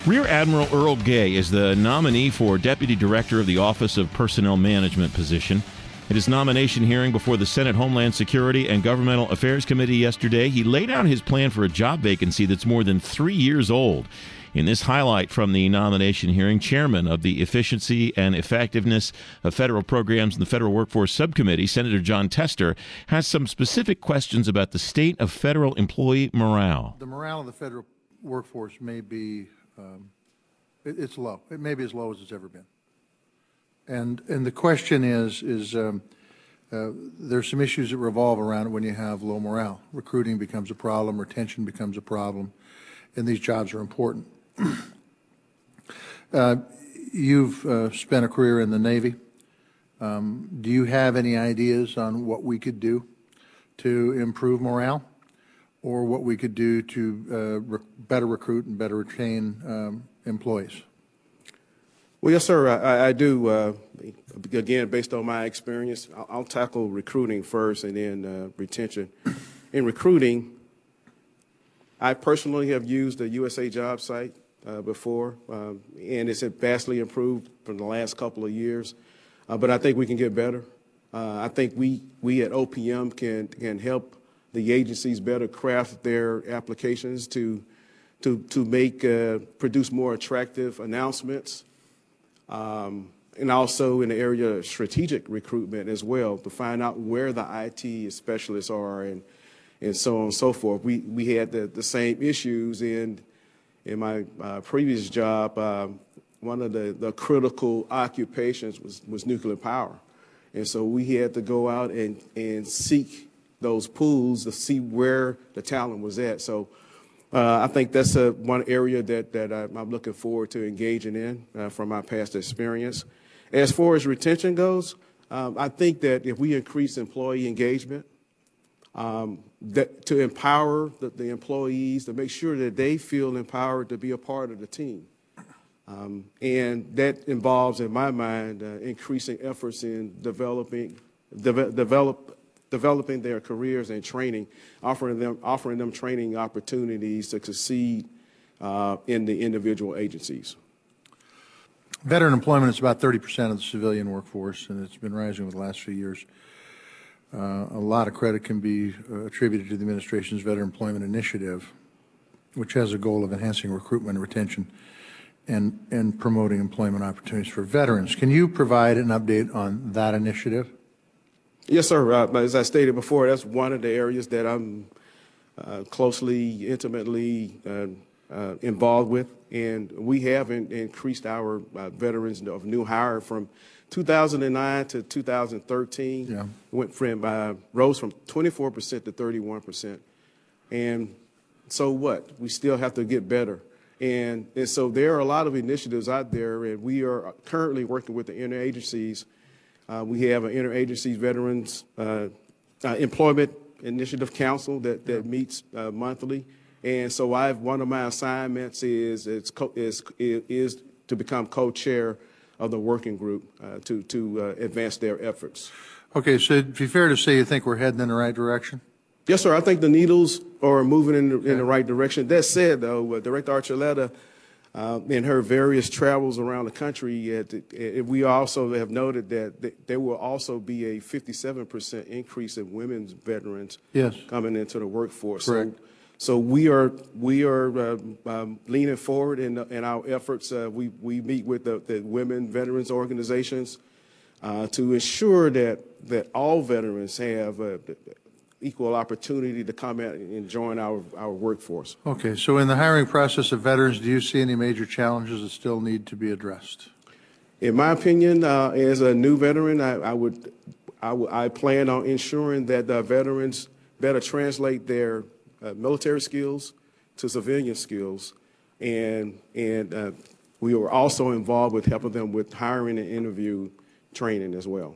Rear Admiral Earl Gay is the nominee for Deputy Director of the Office of Personnel Management position. At his nomination hearing before the Senate Homeland Security and Governmental Affairs Committee yesterday, he laid out his plan for a job vacancy that's more than 3 years old. In this highlight from the nomination hearing, Chairman of the Efficiency and Effectiveness of Federal Programs in the Federal Workforce Subcommittee, Senator Jon Tester, has some specific questions about the state of federal employee morale. The morale of the federal workforce may be it's low. It may be as low as it's ever been. And the question is there's some issues that revolve around it when you have low morale. Recruiting becomes a problem, retention becomes a problem, and these jobs are important. You've spent a career in the Navy. Do you have any ideas on what we could do to improve morale, or what we could do to better recruit and better retain employees? Well, yes, sir, I do. Again, based on my experience, I'll tackle recruiting first and then retention. In recruiting, I personally have used the USA Job Site before, and it's vastly improved from the last couple of years. But I think we can get better. I think we at OPM can help the agencies better craft their applications to make produce more attractive announcements, and also in the area of strategic recruitment as well, to find out where the IT specialists are and so on and so forth. We had the same issues in my previous job. One of the critical occupations was nuclear power, and so we had to go out and seek those pools to see where the talent was at. So I think that's one area that I'm looking forward to engaging in from my past experience. As far as retention goes, I think that if we increase employee engagement, that to empower the employees, to make sure that they feel empowered to be a part of the team. And that involves, in my mind, increasing efforts in developing their careers and training, offering them training opportunities to succeed in the individual agencies. Veteran employment is about 30% of the civilian workforce, and it's been rising over the last few years. A lot of credit can be attributed to the administration's Veteran Employment Initiative, which has a goal of enhancing recruitment and retention and promoting employment opportunities for veterans. Can you provide an update on that initiative? Yes, sir. As I stated before, that's one of the areas that I'm closely, intimately involved with, and we have increased our veterans of new hire from 2009 to 2013. Yeah. Rose from 24% to 31%, and so what? We still have to get better, and so there are a lot of initiatives out there, and we are currently working with the interagencies. We have an Interagencies Veterans Employment Initiative Council that meets monthly, and so one of my assignments is to become co-chair of the working group to advance their efforts. Okay, so it'd be fair to say you think we're heading in the right direction? Yes, sir. I think the needles are moving in the right direction. That said, though, Director Archuleta, in her various travels around the country, we also have noted that there will also be a 57% increase in women's veterans coming into the workforce. Correct. So we are leaning forward in our efforts. We meet with the women veterans organizations to ensure that all veterans have equal opportunity to come out and join our workforce. Okay, so in the hiring process of veterans, do you see any major challenges that still need to be addressed? In my opinion, as a new veteran, I plan on ensuring that the veterans better translate their military skills to civilian skills, and we are also involved with helping them with hiring and interview training as well.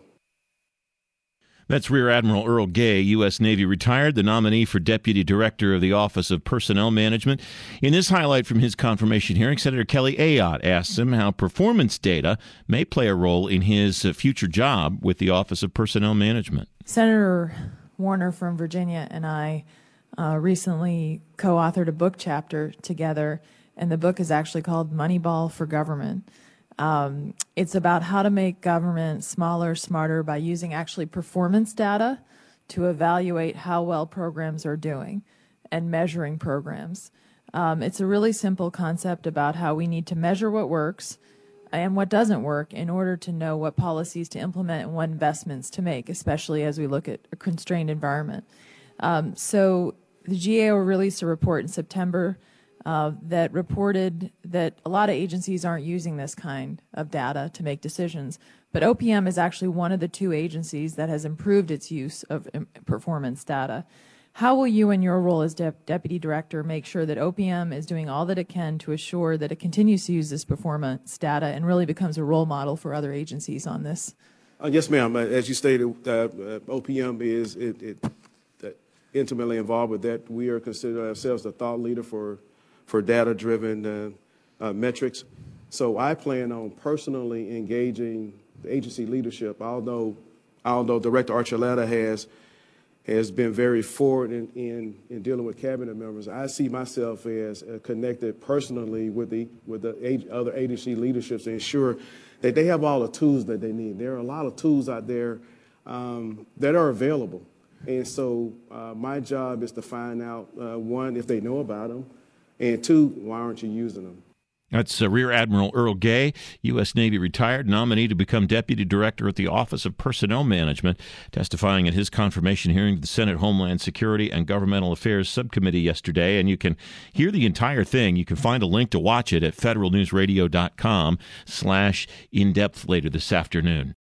That's Rear Admiral Earl Gay, U.S. Navy retired, the nominee for Deputy Director of the Office of Personnel Management. In this highlight from his confirmation hearing, Senator Kelly Ayotte asks him how performance data may play a role in his future job with the Office of Personnel Management. Senator Warner from Virginia and I recently co-authored a book chapter together and the book is actually called Moneyball for Government. It's about how to make government smaller, smarter by using actually performance data to evaluate how well programs are doing and measuring programs. It's a really simple concept about how we need to measure what works and what doesn't work in order to know what policies to implement and what investments to make, especially as we look at a constrained environment. So the GAO released a report in September that reported that a lot of agencies aren't using this kind of data to make decisions. But OPM is actually one of the 2 agencies that has improved its use of performance data. How will you, in your role as Deputy Director, make sure that OPM is doing all that it can to assure that it continues to use this performance data and really becomes a role model for other agencies on this? Yes, ma'am. As you stated, OPM is intimately involved with that. We are considering ourselves the thought leader for data-driven metrics. So I plan on personally engaging the agency leadership, although Director Archuleta has been very forward in dealing with cabinet members. I see myself as connected personally with the other agency leaderships to ensure that they have all the tools that they need. There are a lot of tools out there that are available. And so my job is to find out, one, if they know about them, and 2, why aren't you using them? That's Rear Admiral Earl Gay, U.S. Navy retired, nominee to become Deputy Director at the Office of Personnel Management, testifying at his confirmation hearing to the Senate Homeland Security and Governmental Affairs Subcommittee yesterday. And you can hear the entire thing. You can find a link to watch it at federalnewsradio.com/in-depth later this afternoon.